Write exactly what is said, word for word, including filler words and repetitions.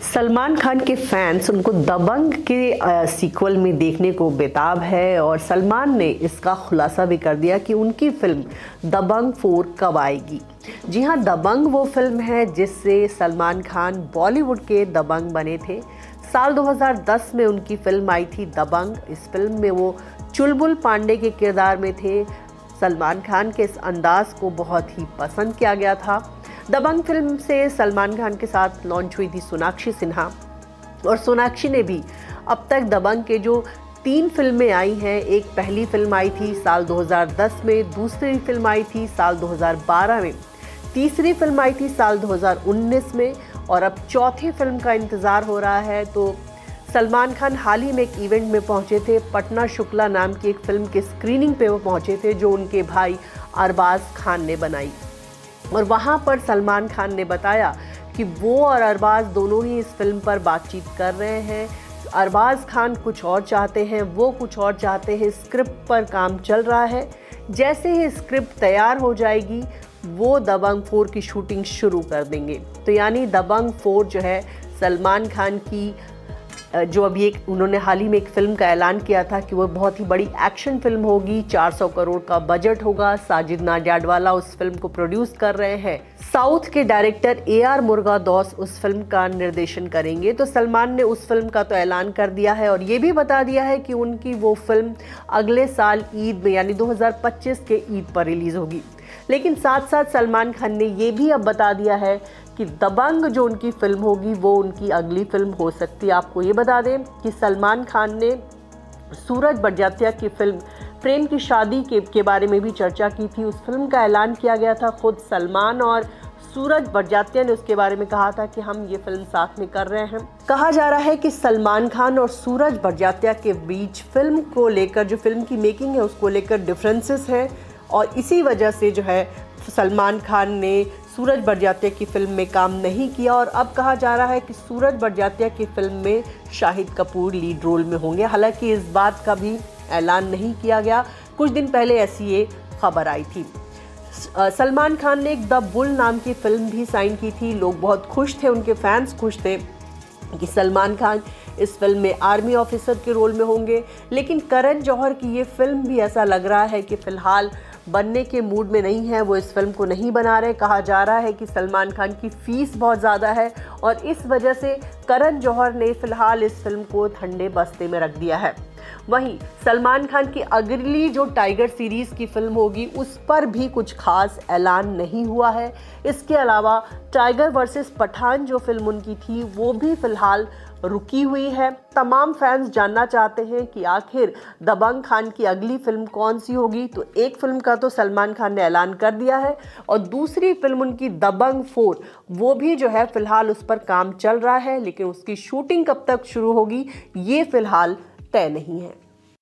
सलमान खान के फैंस उनको दबंग के सीक्वल में देखने को बेताब है और सलमान ने इसका खुलासा भी कर दिया कि उनकी फिल्म दबंग फोर कब आएगी। जी हाँ, दबंग वो फिल्म है जिससे सलमान खान बॉलीवुड के दबंग बने थे। साल दो हज़ार दस में उनकी फिल्म आई थी दबंग। इस फिल्म में वो चुलबुल पांडे के किरदार में थे। सलमान खान के इस अंदाज को बहुत ही पसंद किया गया था। दबंग फिल्म से सलमान खान के साथ लॉन्च हुई थी सोनाक्षी सिन्हा, और सोनाक्षी ने भी अब तक दबंग के जो तीन फिल्में आई हैं, एक पहली फिल्म आई थी साल दो हज़ार दस में, दूसरी फिल्म आई थी साल दो हज़ार बारह में, तीसरी फिल्म आई थी साल दो हज़ार उन्नीस में और अब चौथी फिल्म का इंतज़ार हो रहा है। तो सलमान खान हाल ही में एक इवेंट में पहुंचे थे। पटना शुक्ला नाम की एक फिल्म के स्क्रीनिंग पे वो पहुंचे थे जो उनके भाई अरबाज खान ने बनाई, और वहाँ पर सलमान खान ने बताया कि वो और अरबाज दोनों ही इस फिल्म पर बातचीत कर रहे हैं। अरबाज खान कुछ और चाहते हैं, वो कुछ और चाहते हैं। स्क्रिप्ट पर काम चल रहा है। जैसे ही स्क्रिप्ट तैयार हो जाएगी वो दबंग फोर की शूटिंग शुरू कर देंगे। तो यानी दबंग फोर जो है सलमान खान की, जो अभी एक उन्होंने हाल ही में एक फिल्म का ऐलान किया था कि वो बहुत ही बड़ी एक्शन फिल्म होगी, चार सौ करोड़ का बजट होगा। साजिद नाडियाडवाला उस फिल्म को प्रोड्यूस कर रहे हैं। साउथ के डायरेक्टर ए आर मुरुगदोस उस फिल्म का निर्देशन करेंगे। तो सलमान ने उस फिल्म का तो ऐलान कर दिया है और ये भी बता दिया है कि उनकी वो फिल्म अगले साल ईद में यानी दो हज़ार पच्चीस के ईद पर रिलीज होगी। लेकिन साथ साथ सलमान खान ने ये भी अब बता दिया है कि दबंग जो उनकी फिल्म होगी वो उनकी अगली फिल्म हो सकती है। आपको ये बता दें कि सलमान खान ने सूरज बड़जात्या की फिल्म प्रेम की शादी के, के बारे में भी चर्चा की थी। उस फिल्म का ऐलान किया गया था। खुद सलमान और सूरज बड़जात्या ने उसके बारे में कहा था कि हम ये फिल्म साथ में कर रहे हैं। कहा जा रहा है कि सलमान खान और सूरज बड़जात्या के बीच फिल्म को लेकर, जो फिल्म की मेकिंग है उसको लेकर डिफरेंसेस हैं, और इसी वजह से जो है सलमान खान ने सूरज बड़जात्या की फिल्म में काम नहीं किया। और अब कहा जा रहा है कि सूरज बड़जात्या की फिल्म में शाहिद कपूर लीड रोल में होंगे। हालांकि इस बात का भी ऐलान नहीं किया गया। कुछ दिन पहले ऐसी ये खबर आई थी। सलमान खान ने एक द बुल नाम की फिल्म भी साइन की थी। लोग बहुत खुश थे, उनके फैंस खुश थे कि सलमान खान इस फिल्म में आर्मी ऑफिसर के रोल में होंगे। लेकिन करण जौहर की ये फिल्म भी ऐसा लग रहा है कि फिलहाल बनने के मूड में नहीं है, वो इस फिल्म को नहीं बना रहे। कहा जा रहा है कि सलमान खान की फीस बहुत ज़्यादा है और इस वजह से करण जौहर ने फिलहाल इस फिल्म को ठंडे बस्ते में रख दिया है। वहीं सलमान खान की अगली जो टाइगर सीरीज़ की फिल्म होगी उस पर भी कुछ खास ऐलान नहीं हुआ है। इसके अलावा टाइगर वर्सेस पठान जो फिल्म उनकी थी वो भी फिलहाल रुकी हुई है। तमाम फैंस जानना चाहते हैं कि आखिर दबंग खान की अगली फिल्म कौन सी होगी। तो एक फिल्म का तो सलमान खान ने ऐलान कर दिया है और दूसरी फिल्म उनकी दबंग फोर, वो भी जो है फिलहाल उस पर काम चल रहा है, लेकिन उसकी शूटिंग कब तक शुरू होगी ये फिलहाल तय नहीं है।